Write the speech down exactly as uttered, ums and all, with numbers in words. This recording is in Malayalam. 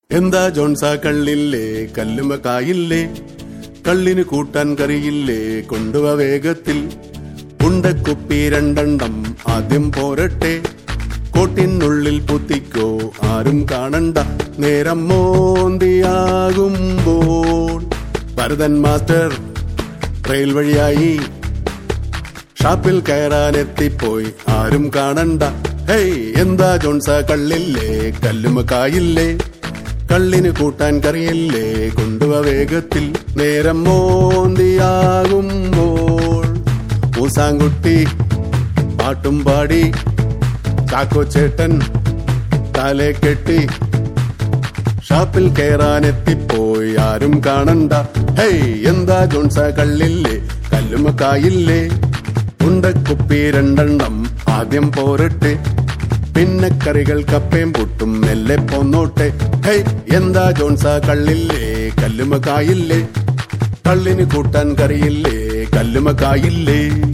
എന്താ ജോൺസാ കള്ളില്ലേ കല്ലുമ കായില്ലേ, കള്ളിന് കൂട്ടാൻ കറിയില്ലേ കൊണ്ടുവ വേഗത്തിൽ. ഉണ്ടക്കുപ്പി രണ്ടെണ്ണം ആദ്യം പോരട്ടെ, കോട്ടിനുള്ളിൽ പുത്തിക്കോ ആരും കാണണ്ട. നേരം മോന്തിയാകുമ്പോൾ ഭരതൻ മാസ്റ്റർ റെയിൽ വഴിയായി ഷാപ്പിൽ കയറാനെത്തിപ്പോയി ആരും കാണണ്ട. ഹേയ് എന്താ ജോൺസാ കള്ളില്ലേ കല്ലുമ കായില്ലേ, കള്ളിന് കൂട്ടാൻ കറിയില്ലേ കൊണ്ടുവ വേഗത്തിൽ. നേരം മോന്തിയാകുമ്പോൾ മൂസാങ്കുട്ടി പാട്ടും പാടി ചാക്കോ ചേട്ടൻ തലേ കെട്ടി ഷാപ്പിൽ കയറാനെത്തിപ്പോയി ആരും കാണണ്ട. ഹേയ് എന്താ ജോൺസാ കള്ളില്ലേ കല്ലുമ കായില്ലേ, ഉണ്ടക്കുപ്പി രണ്ടെണ്ണം ആദ്യം പോരട്ടെ, പിന്നെ കറികൾ കപ്പയും പുട്ടും മെല്ലെ പോന്നോട്ടെ. ഹേയ് എന്താ ജോൺസാ കള്ളില്ലേ കല്ലുമ കായില്ലേ, കള്ളിന് കൂട്ടാൻ കറിയില്ലേ കല്ലുമ കായില്ലേ.